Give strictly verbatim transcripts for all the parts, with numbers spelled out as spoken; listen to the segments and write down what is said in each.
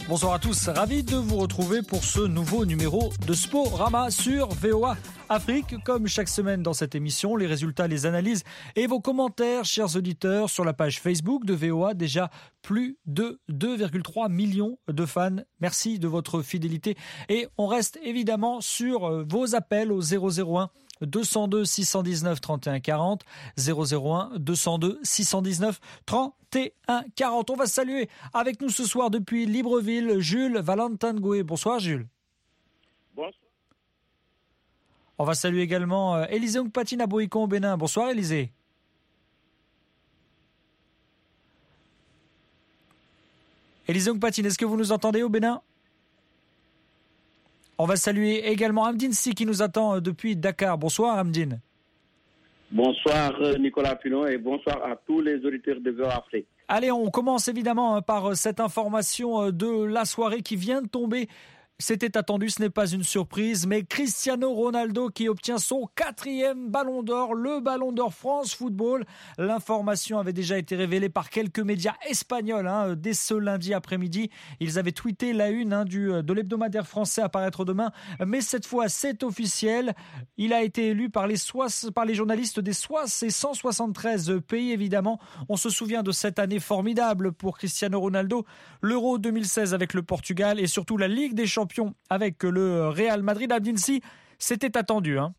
Bonsoir à tous, ravi de vous retrouver pour ce nouveau numéro de Sporama sur V O A Afrique. Comme chaque semaine dans cette émission, les résultats, les analyses et vos commentaires, chers auditeurs, sur la page Facebook de V O A. Déjà plus de deux virgule trois millions de fans. Merci de votre fidélité. Et on reste évidemment sur vos appels au zéro zéro un deux cent deux six cent dix-neuf trente et un quarante, zéro zéro un deux cent deux six cent dix-neuf trente et un quarante. On va saluer avec nous ce soir depuis Libreville Jules Valentin-Goué. Bonsoir Jules. Bonsoir. On va saluer également euh, Élisée Ongpatine à Boïcon au Bénin. Bonsoir Élisée. Élisée Ongpatine, est-ce que vous nous entendez au Bénin ? On va saluer également Amdine Si qui nous attend depuis Dakar. Bonsoir Amdine. Bonsoir Nicolas Pinon et bonsoir à tous les auditeurs de V O A Afrique. Allez, on commence évidemment par cette information de la soirée qui vient de tomber. C'était attendu, ce n'est pas une surprise, mais Cristiano Ronaldo qui obtient son quatrième ballon d'or, le ballon d'or France Football. L'information avait déjà été révélée par quelques médias espagnols hein, dès ce lundi après-midi. Ils avaient tweeté la une hein, du, de l'hebdomadaire français à paraître demain, mais cette fois c'est officiel. Il a été élu par les, soix, par les journalistes des soix et cent soixante-treize pays évidemment. On se souvient de cette année formidable pour Cristiano Ronaldo, l'Euro deux mille seize avec le Portugal et surtout la Ligue des Champions avec le Real Madrid. Abdin Si, c'était attendu. Hein.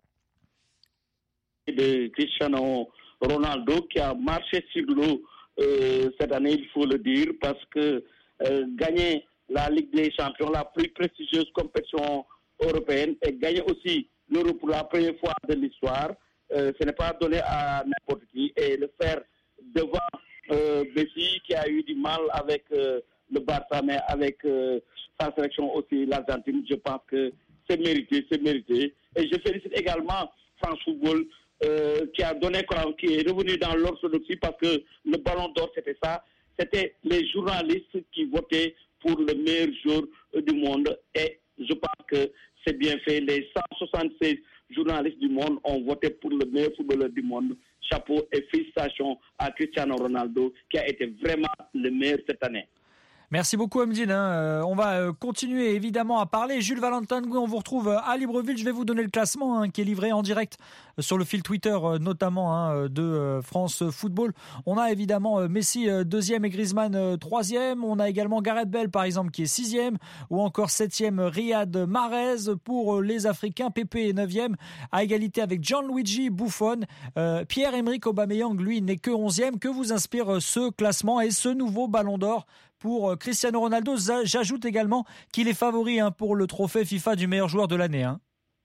De Cristiano Ronaldo qui a marché sur l'eau euh, cette année, il faut le dire, parce que euh, gagner la Ligue des Champions, la plus prestigieuse compétition européenne, et gagner aussi l'Euro pour la première fois de l'histoire, euh, ce n'est pas donné à n'importe qui. Et le faire devant euh, Messi qui a eu du mal avec euh, le Barça, mais avec euh, sa sélection aussi, l'Argentine, je pense que c'est mérité, c'est mérité. Et je félicite également France Football euh, qui a donné, qui est revenu dans l'orthodoxie parce que le ballon d'or, c'était ça. C'était les journalistes qui votaient pour le meilleur joueur du monde. Et je pense que c'est bien fait. Les cent soixante-seize journalistes du monde ont voté pour le meilleur footballeur du monde. Chapeau et félicitations à Cristiano Ronaldo qui a été vraiment le meilleur cette année. Merci beaucoup Amdine. Hein. On va continuer évidemment à parler. Jules Valentin-Goué, on vous retrouve à Libreville. Je vais vous donner le classement hein, qui est livré en direct sur le fil Twitter notamment hein, de France Football. On a évidemment Messi deuxième et Griezmann troisième. On a également Gareth Bale par exemple qui est sixième ou encore septième Riyad Mahrez. Pour les Africains, Pépé est neuvième à égalité avec Gianluigi Buffon. Euh, Pierre-Emerick Aubameyang lui n'est que onzième. Que vous inspire ce classement et ce nouveau ballon d'or pour Cristiano Ronaldo? J'ajoute également qu'il est favori hein, pour le trophée FIFA du meilleur joueur de l'année. Hein.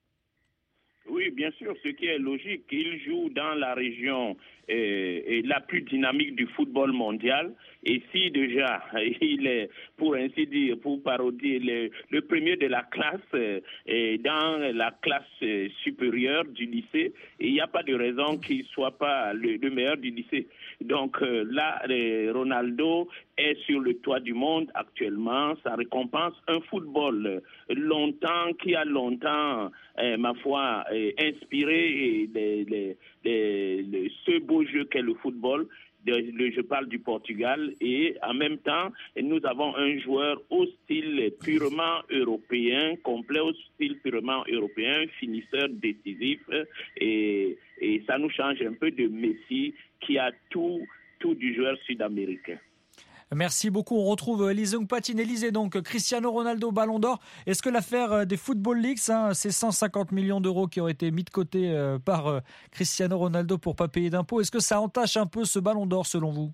Oui, bien sûr, ce qui est logique. Il joue dans la région euh, la plus dynamique du football mondial. Et si déjà, il est, pour ainsi dire, pour parodier, le, le premier de la classe euh, et dans la classe euh, supérieure du lycée, il n'y a pas de raison qu'il ne soit pas le, le meilleur du lycée. Donc euh, là, euh, Ronaldo est sur le toit du monde actuellement. Ça récompense un football longtemps, qui a longtemps, euh, ma foi, euh, inspiré les, les, les, les, ce beau jeu qu'est le football. De, je parle du Portugal et en même temps, nous avons un joueur au style purement européen, complet au style purement européen, finisseur décisif et, et ça nous change un peu de Messi qui a tout, tout du joueur sud-américain. Merci beaucoup. On retrouve Élisée Ongpatine. Élisée, donc Cristiano Ronaldo, Ballon d'Or. Est-ce que l'affaire des Football Leagues, hein, ces cent cinquante millions d'euros qui auraient été mis de côté euh, par euh, Cristiano Ronaldo pour ne pas payer d'impôts, est-ce que ça entache un peu ce Ballon d'Or selon vous?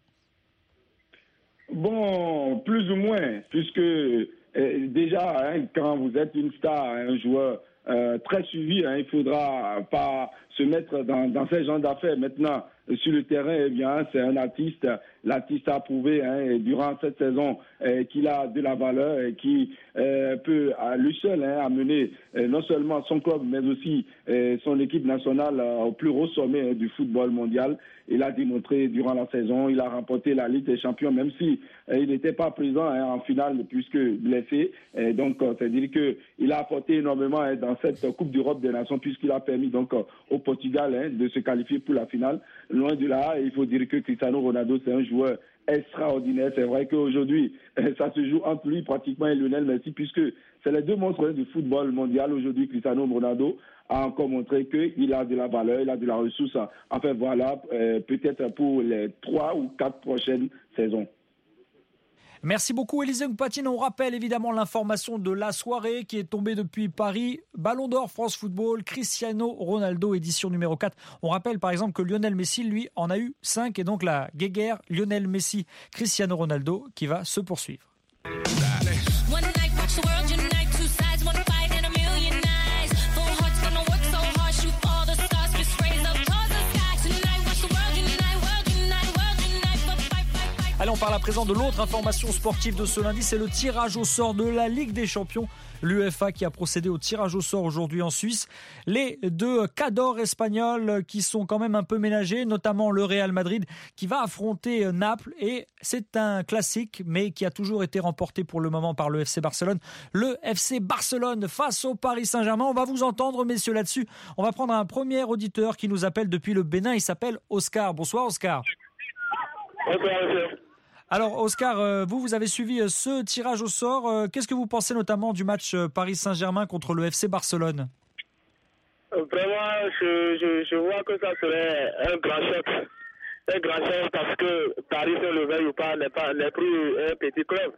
Bon, plus ou moins, puisque euh, déjà, hein, quand vous êtes une star, un joueur euh, très suivi, hein, il ne faudra pas se mettre dans, dans ces genres d'affaires. Maintenant, sur le terrain, eh bien, c'est un artiste. L'artiste a prouvé hein, durant cette saison eh, qu'il a de la valeur et qui eh, peut à lui seul hein, amener eh, non seulement son club, mais aussi eh, son équipe nationale euh, au plus haut sommet hein, du football mondial. Il a démontré durant la saison, il a remporté la Ligue des Champions, même si eh, il n'était pas présent hein, en finale puisque blessé. Et donc, c'est-à-dire qu'il a apporté énormément hein, dans cette Coupe d'Europe des Nations puisqu'il a permis donc au Portugal hein, de se qualifier pour la finale. Loin de là, il faut dire que Cristiano Ronaldo, c'est un joueur extraordinaire. C'est vrai qu'aujourd'hui, ça se joue entre lui pratiquement et Lionel Messi, puisque c'est les deux monstres du football mondial. Aujourd'hui, Cristiano Ronaldo a encore montré qu'il a de la valeur, il a de la ressource. Enfin voilà, euh, peut-être pour les trois ou quatre prochaines saisons. Merci beaucoup Élisée Mpatine. On rappelle évidemment l'information de la soirée qui est tombée depuis Paris. Ballon d'or France Football, Cristiano Ronaldo, édition numéro quatre. On rappelle par exemple que Lionel Messi, lui, en a eu cinq. Et donc la guéguerre Lionel Messi, Cristiano Ronaldo qui va se poursuivre. Allez, on parle à présent de l'autre information sportive de ce lundi, c'est le tirage au sort de la Ligue des Champions. L'UEFA qui a procédé au tirage au sort aujourd'hui en Suisse. Les deux cadors espagnols qui sont quand même un peu ménagés, notamment le Real Madrid qui va affronter Naples. Et c'est un classique, mais qui a toujours été remporté pour le moment par le F C Barcelone. Le F C Barcelone face au Paris Saint-Germain. On va vous entendre, messieurs, là-dessus. On va prendre un premier auditeur qui nous appelle depuis le Bénin. Il s'appelle Oscar. Bonsoir, Oscar. Bonsoir, monsieur. Alors Oscar, vous, vous avez suivi ce tirage au sort. Qu'est-ce que vous pensez notamment du match Paris Saint-Germain contre le F C Barcelone ? Vraiment, je, je, je vois que ça serait un grand choc. Un grand choc parce que Paris, si on le veuille ou pas, n'est pas n'est plus un petit club.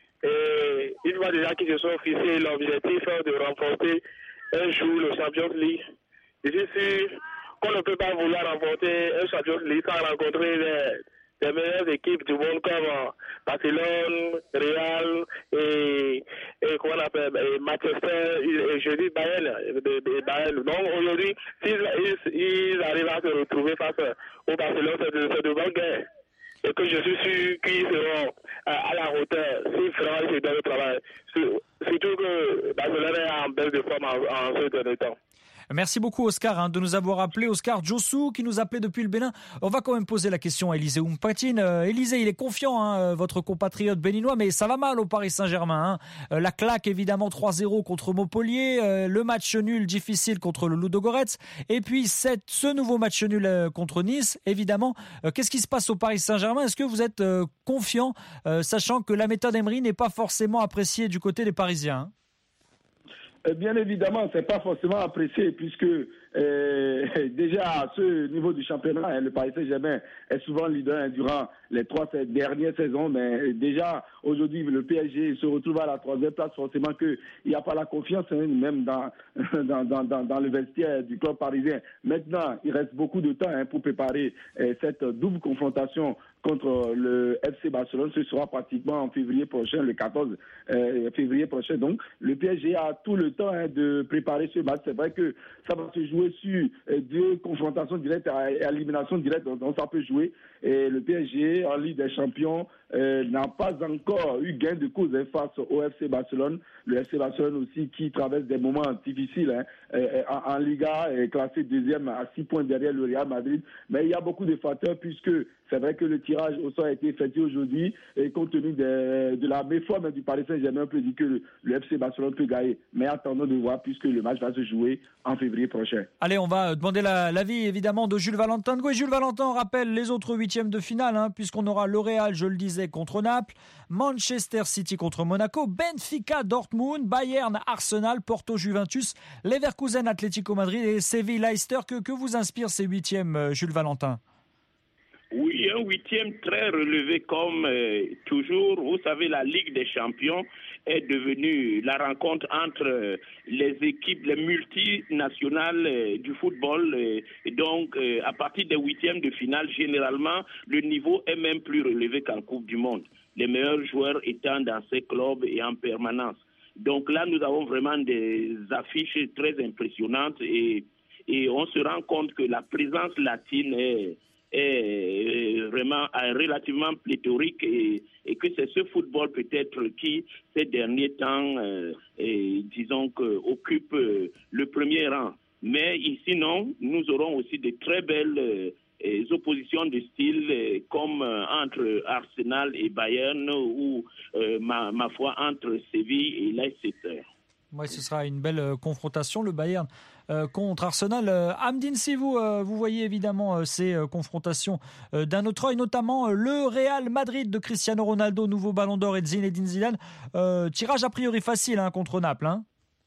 Et une fois déjà qu'ils se sont fixés l'objectif de remporter un jour le Champions League, je suis sûr qu'on ne peut pas vouloir remporter un Champions League sans rencontrer les les meilleures équipes du monde comme Barcelone, Real et, et comment on appelle, et Manchester, et je dis Bayern, et Bayern. Donc aujourd'hui, s'ils ils, ils arrivent à se retrouver face au Barcelone, c'est de, c'est de bonne guerre. Et que je suis sûr qu'ils seront à, à la hauteur, s'ils feront ce dernier travail. Surtout que Barcelone est en baisse de forme en, en ce dernier temps. Merci beaucoup Oscar hein, de nous avoir appelé. Oscar Djossou qui nous appelait depuis le Bénin. On va quand même poser la question à Élisée Mpatine. Euh, Élisée, il est confiant, hein, votre compatriote béninois, mais ça va mal au Paris Saint-Germain. Hein. Euh, la claque évidemment trois zéro contre Montpellier, euh, le match nul difficile contre le Ludogorets, et puis cette, ce nouveau match nul euh, contre Nice. Évidemment, euh, qu'est-ce qui se passe au Paris Saint-Germain ? Est-ce que vous êtes euh, confiant, euh, sachant que la méthode Emery n'est pas forcément appréciée du côté des Parisiens hein ? Bien évidemment, c'est pas forcément apprécié puisque euh, déjà à ce niveau du championnat, hein, le Paris Saint-Germain est souvent leader hein, durant les trois dernières saisons, mais déjà aujourd'hui le P S G se retrouve à la troisième place, forcément qu'il n'y a pas la confiance hein, même dans, dans, dans, dans, dans le vestiaire du club parisien. Maintenant, il reste beaucoup de temps hein, pour préparer euh, cette double confrontation contre le F C Barcelone. Ce sera pratiquement en février prochain, le quatorze février prochain. Donc, le P S G a tout le temps hein, de préparer ce match. C'est vrai que ça va se jouer sur euh, deux confrontations directes et élimination directe, donc ça peut jouer. Et le P S G, en Ligue des Champions, euh, n'a pas encore eu gain de cause hein, face au F C Barcelone. Le F C Barcelone aussi qui traverse des moments difficiles hein, euh, en, en Liga, est classé deuxième à six points derrière le Real Madrid. Mais il y a beaucoup de facteurs puisque c'est vrai que le tirage au sort a été effectué aujourd'hui et compte tenu de, de la méforme du Paris Saint-Germain, on peut dire que le, le F C Barcelone peut gagner. Mais attendons de voir puisque le match va se jouer en février prochain. Allez, on va demander la, l'avis évidemment de Jules Valentin. Et Jules Valentin rappelle les autres huitièmes de finale, hein, puisqu'on aura le Real, je le disais, contre Naples, Manchester City contre Monaco, Benfica, Dortmund, Bayern, Arsenal, Porto, Juventus, Leverkusen, Atlético Madrid et Séville, Leicester. Que, que vous inspirent ces huitièmes, Jules Valentin ? Oui, un huitième très relevé comme euh, toujours. Vous savez, la Ligue des Champions est devenue la rencontre entre euh, les équipes, les multinationales euh, du football. Euh, et donc, euh, à partir des huitièmes de finale, généralement, le niveau est même plus relevé qu'en Coupe du Monde. Les meilleurs joueurs étant dans ces clubs et en permanence. Donc là, nous avons vraiment des affiches très impressionnantes et, et on se rend compte que la présence latine est... est vraiment relativement pléthorique et, et que c'est ce football peut-être qui, ces derniers temps, euh, et, disons que occupe euh, le premier rang. Mais ici, non, nous aurons aussi de très belles euh, oppositions de style euh, comme euh, entre Arsenal et Bayern ou, euh, ma, ma foi, entre Séville et Leicester. Oui, ce sera une belle euh, confrontation, le Bayern euh, contre Arsenal. Euh, Amdine, si vous, euh, vous voyez évidemment euh, ces euh, confrontations euh, d'un autre œil, notamment euh, le Real Madrid de Cristiano Ronaldo, nouveau Ballon d'Or, et de Zinedine Zidane. Euh, tirage a priori facile hein, contre Naples. Hein.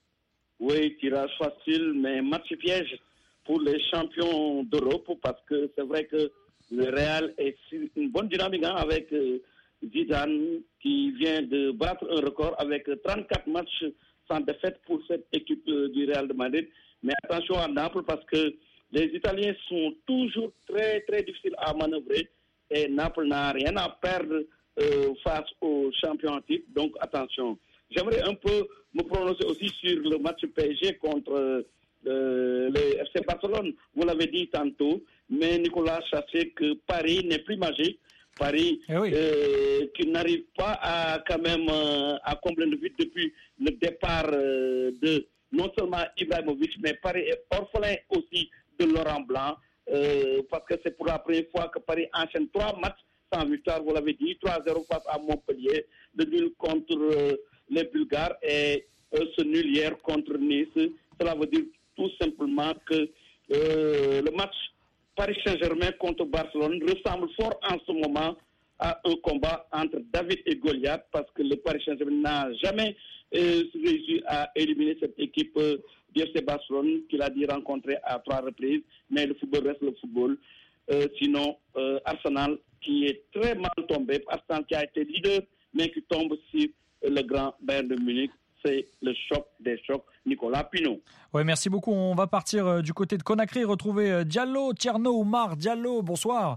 Oui, tirage facile, mais match piège pour les champions d'Europe, parce que c'est vrai que le Real est sur une bonne dynamique hein, avec euh, Zidane qui vient de battre un record avec trente-quatre matchs sans défaite pour cette équipe euh, du Real de Madrid. Mais attention à Naples parce que les Italiens sont toujours très très difficiles à manœuvrer et Naples n'a rien à perdre euh, face aux champions en titre. Donc attention. J'aimerais un peu me prononcer aussi sur le match P S G contre euh, le F C Barcelone. Vous l'avez dit tantôt, mais Nicolas sachez que Paris n'est plus magique. Paris eh oui. euh, qui n'arrive pas à quand même euh, à combler le vide depuis le départ euh, de non seulement Ibrahimovic, mais Paris est orphelin aussi de Laurent Blanc euh, parce que c'est pour la première fois que Paris enchaîne trois matchs sans victoire, vous l'avez dit, trois zéro face à Montpellier, le nul contre euh, les Bulgares et euh, ce nul hier contre Nice. Cela veut dire tout simplement que euh, le match Paris Saint-Germain contre Barcelone ressemble fort en ce moment à un combat entre David et Goliath parce que le Paris Saint-Germain n'a jamais euh, réussi à éliminer cette équipe euh, du F C Barcelone qu'il a dit rencontrer à trois reprises, mais le football reste le football. Euh, sinon, euh, Arsenal qui est très mal tombé, Arsenal qui a été leader, mais qui tombe sur euh, le grand Bayern de Munich. C'est le choc des chocs, Nicolas Pinault. Oui, merci beaucoup. On va partir euh, du côté de Conakry, retrouver euh, Diallo, Tierno Oumar. Diallo, bonsoir.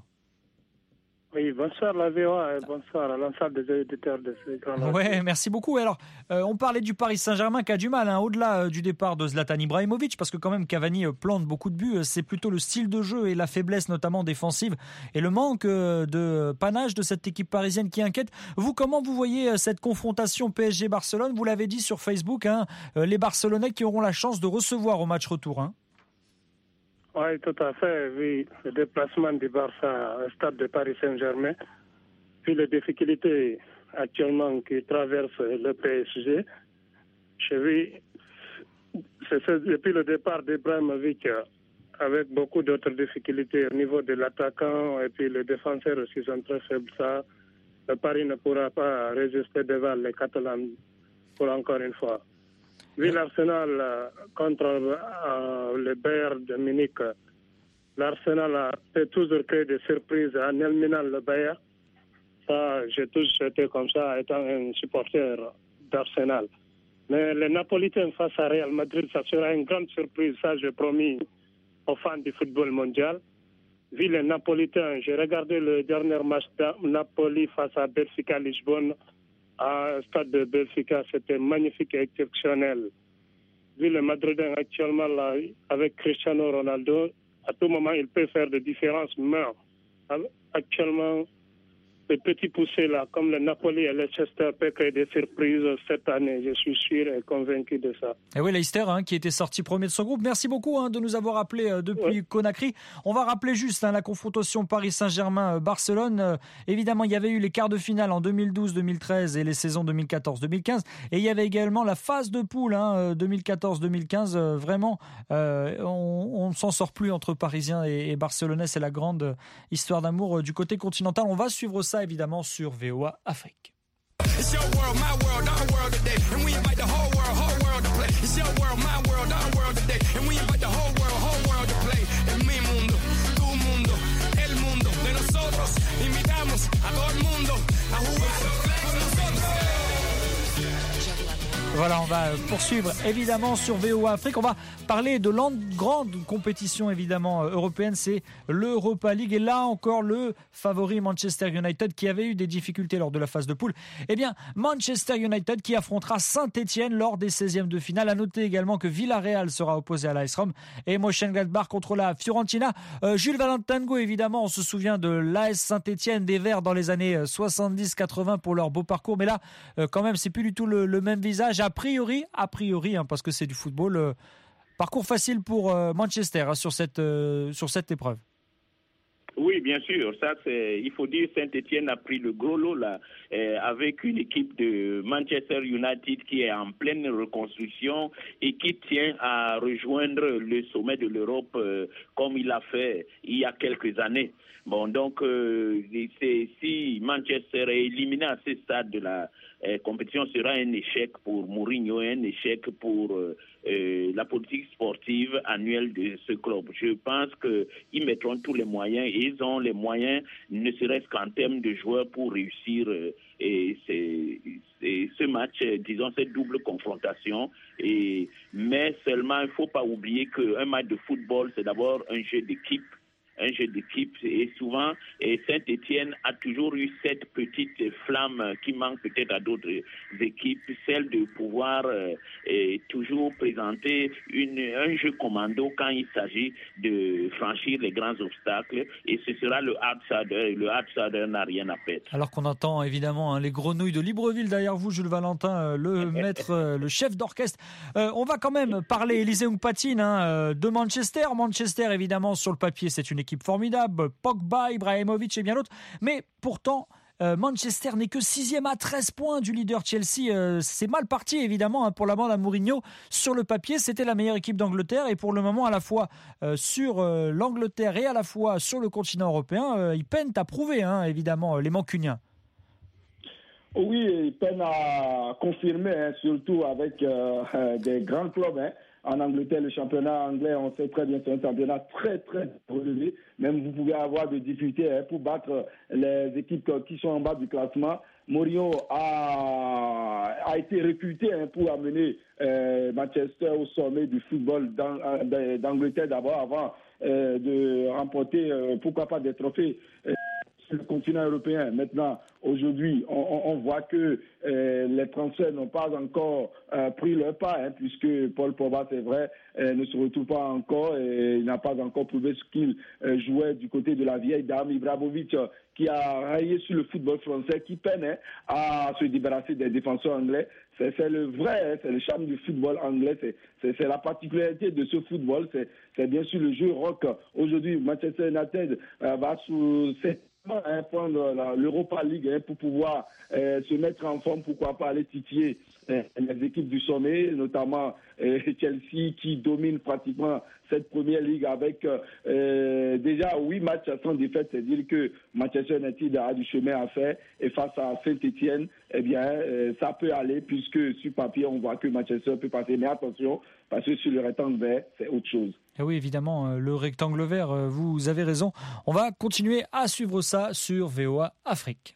Oui, bonsoir la V O A et bonsoir à l'ensemble des éditeurs de ce grand. Oui, merci beaucoup. Alors, euh, on parlait du Paris Saint-Germain qui a du mal, hein, au-delà euh, du départ de Zlatan Ibrahimovic, parce que quand même Cavani euh, plante beaucoup de buts. C'est plutôt le style de jeu et la faiblesse, notamment défensive, et le manque euh, de panache de cette équipe parisienne qui inquiète. Vous, comment vous voyez euh, cette confrontation P S G-Barcelone? Vous l'avez dit sur Facebook, hein, euh, les Barcelonais qui auront la chance de recevoir au match retour. Hein. Oui, tout à fait. Oui, le déplacement du Barça au stade de Paris Saint-Germain, puis les difficultés actuellement qui traversent le P S G. J'ai vu, c'est depuis le départ d'Ibrahimovic, avec beaucoup d'autres difficultés au niveau de l'attaquant et puis les défenseurs aussi sont très faibles. Ça, le Paris ne pourra pas résister devant les Catalans pour encore une fois. Vu l'Arsenal euh, contre euh, le Bayern de Munich, l'Arsenal a fait toujours créer des surprises en éliminant le Bayern. Ça, j'ai toujours été comme ça, étant un supporter d'Arsenal. Mais les Napolitains face à Real Madrid, ça sera une grande surprise. Ça, j'ai promis aux fans du football mondial. Vu les Napolitains, j'ai regardé le dernier match de Napoli face à Benfica Lisbonne. À stade de Benfica, c'était magnifique et exceptionnel. Vu le Madridin actuellement là, avec Cristiano Ronaldo, à tout moment il peut faire des différences, mais actuellement les petits poussés là, comme le Napoli et le Leicester, peuvent créer des surprises cette année. Je suis sûr et convaincu de ça. Et oui, Leicester hein, qui était sorti premier de son groupe. Merci beaucoup hein, de nous avoir appelés euh, depuis oui. Conakry. On va rappeler juste hein, la confrontation Paris Saint-Germain-Barcelone. Euh, évidemment, il y avait eu les quarts de finale en deux mille douze deux mille treize et les saisons deux mille quatorze deux mille quinze. Et il y avait également la phase de poule hein, deux mille quatorze deux mille quinze. Euh, vraiment, euh, on ne s'en sort plus entre Parisiens et, et Barcelonais. C'est la grande histoire d'amour euh, du côté continental. On va suivre ça évidemment sur V O A Afrique. Voilà, on va poursuivre évidemment sur V O A Afrique. On va parler de l'an grande compétition évidemment européenne, c'est l'Europa League. Et là encore, le favori Manchester United qui avait eu des difficultés lors de la phase de poule. Eh bien, Manchester United qui affrontera Saint-Etienne lors des seizièmes de finale. À noter également que Villarreal sera opposé à l'A S Rome et Mönchengladbach contre la Fiorentina. Euh, Jules Valentingo, évidemment, on se souvient de l'A S Saint-Etienne, des Verts dans les années soixante-dix quatre-vingts pour leur beau parcours. Mais là, euh, quand même, c'est plus du tout le, le même visage. A priori, a priori, hein, parce que c'est du football, euh, parcours facile pour euh, Manchester hein, sur cette euh, sur cette épreuve. Oui, Oui, bien sûr. Ça, c'est, il faut dire, Saint-Etienne a pris le gros lot là, euh, avec une équipe de Manchester United qui est en pleine reconstruction et qui tient à rejoindre le sommet de l'Europe euh, comme il l'a fait il y a quelques années. Bon, donc, euh, c'est, si Manchester est éliminé à ce stade de la euh, compétition, sera un échec pour Mourinho, un échec pour euh, euh, la politique sportive annuelle de ce club. Je pense qu'ils mettront tous les moyens et ils ont les moyens, ne serait-ce qu'en termes de joueurs, pour réussir euh, et c'est, c'est ce match, euh, disons, cette double confrontation. Et, mais seulement, il ne faut pas oublier qu'un match de football, c'est d'abord un jeu d'équipe. un jeu d'équipe et souvent et Saint-Etienne a toujours eu cette petite flamme qui manque peut-être à d'autres équipes, celle de pouvoir euh, et toujours présenter une, un jeu commando quand il s'agit de franchir les grands obstacles et ce sera le outsider et le outsider n'a rien à perdre. Alors qu'on entend évidemment hein, les grenouilles de Libreville derrière vous, Jules Valentin, euh, le maître, euh, le chef d'orchestre. Euh, on va quand même parler, Élisée Mpatine, hein, de Manchester. Manchester évidemment sur le papier c'est une équipe formidable, Pogba, Ibrahimovic et bien d'autres, mais pourtant euh, Manchester n'est que sixième à treize points du leader Chelsea. Euh, c'est mal parti évidemment hein, pour la bande à Mourinho. Sur le papier c'était la meilleure équipe d'Angleterre et pour le moment à la fois euh, sur euh, l'Angleterre et à la fois sur le continent européen euh, ils peinent à prouver hein, évidemment les Mancuniens. Oui, ils peinent à confirmer, hein, surtout avec euh, des grands clubs. Hein. En Angleterre, le championnat anglais, on sait très bien, c'est un championnat très, très relevé. Même vous pouvez avoir des difficultés hein, pour battre les équipes qui sont en bas du classement. Mourinho a, a été recruté hein, pour amener euh, Manchester au sommet du football d'Angleterre d'abord, avant euh, de remporter, euh, pourquoi pas, des trophées euh, sur le continent européen. Maintenant, aujourd'hui, on, on voit que euh, les transferts n'ont pas encore euh, pris leur pas, hein, puisque Paul Pogba, c'est vrai, euh, ne se retrouve pas encore et il n'a pas encore prouvé ce qu'il euh, jouait du côté de la vieille dame. Ibrahimovic, euh, qui a raillé sur le football français, qui peine hein, à se débarrasser des défenseurs anglais. C'est, c'est le vrai, hein, c'est le charme du football anglais, c'est, c'est, c'est la particularité de ce football, c'est, c'est bien sûr le jeu rock. Aujourd'hui, Manchester United euh, va sous cette Hein, prendre la, l'Europa League hein, pour pouvoir euh, se mettre en forme, pourquoi pas aller titiller euh, les équipes du sommet, notamment euh, Chelsea qui domine pratiquement cette première ligue avec euh, déjà huit matchs sans défaite, c'est-à-dire que Manchester United a du chemin à faire et face à Saint-Etienne, eh bien euh, ça peut aller puisque sur papier on voit que Manchester peut passer, mais attention parce que sur le rectangle vert c'est autre chose. Et oui, évidemment, le rectangle vert, vous avez raison. On va continuer à suivre ça sur V O A Afrique.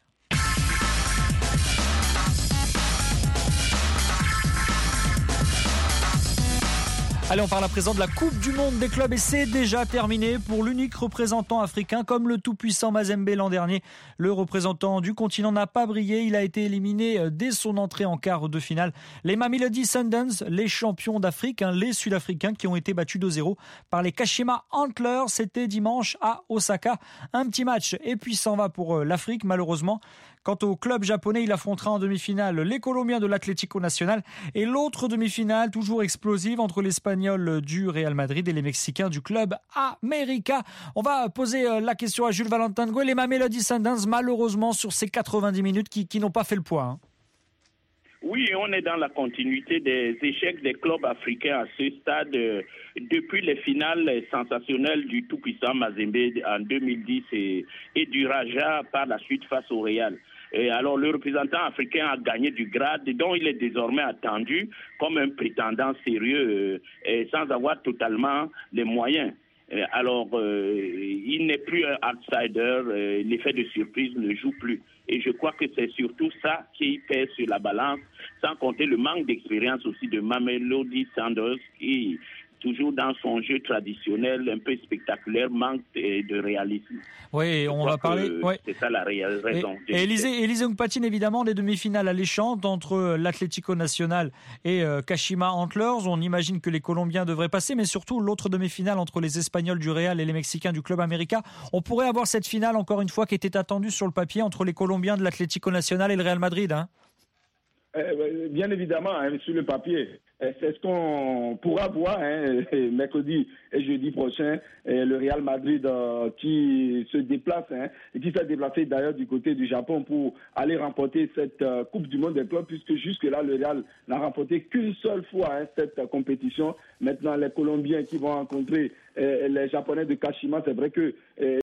Allez, on parle à présent de la Coupe du Monde des clubs et c'est déjà terminé pour l'unique représentant africain comme le tout-puissant Mazembe l'an dernier. Le représentant du continent n'a pas brillé, il a été éliminé dès son entrée en quart de finale. Les Mamelodi Sundowns, les champions d'Afrique, hein, les Sud-Africains qui ont été battus deux zéro par les Kashima Antlers, c'était dimanche à Osaka. Un petit match et puis s'en va pour l'Afrique malheureusement. Quant au club japonais, il affrontera en demi-finale les Colombiens de l'Atlético Nacional et l'autre demi-finale toujours explosive entre l'Espagnol du Real Madrid et les Mexicains du club América. On va poser la question à Jules Valentin Ngoué. Les Mamelodi Sundowns, malheureusement, sur ces quatre-vingt-dix minutes qui, qui n'ont pas fait le poids. Hein. Oui, on est dans la continuité des échecs des clubs africains à ce stade. Euh, depuis les finales sensationnelles du tout-puissant Mazembe en deux mille dix et, et du Raja par la suite face au Real. Et alors, le représentant africain a gagné du grade, dont il est désormais attendu comme un prétendant sérieux euh, et sans avoir totalement les moyens. Euh, alors, euh, il n'est plus un outsider, euh, l'effet de surprise ne joue plus. Et je crois que c'est surtout ça qui pèse sur la balance, sans compter le manque d'expérience aussi de Mamelodi Sundowns qui, toujours dans son jeu traditionnel, un peu spectaculaire, manque de réalisme. Oui, on va parler. Ouais. C'est ça la réelle raison. Et, et Élisée, Élisée Mpatine, évidemment, des demi-finales alléchantes entre l'Atlético Nacional et euh, Kashima Antlers. On imagine que les Colombiens devraient passer, mais surtout l'autre demi-finale entre les Espagnols du Real et les Mexicains du Club América. On pourrait avoir cette finale, encore une fois, qui était attendue sur le papier entre les Colombiens de l'Atlético Nacional et le Real Madrid. Hein. Euh, bien évidemment, hein, sur le papier, c'est ce qu'on pourra voir hein, mercredi et jeudi prochain. Le Real Madrid euh, qui se déplace, hein, et qui s'est déplacé d'ailleurs du côté du Japon pour aller remporter cette euh, Coupe du Monde des clubs, puisque jusque-là, le Real n'a remporté qu'une seule fois hein, cette euh, compétition. Maintenant, les Colombiens qui vont rencontrer euh, les Japonais de Kashima, c'est vrai que euh,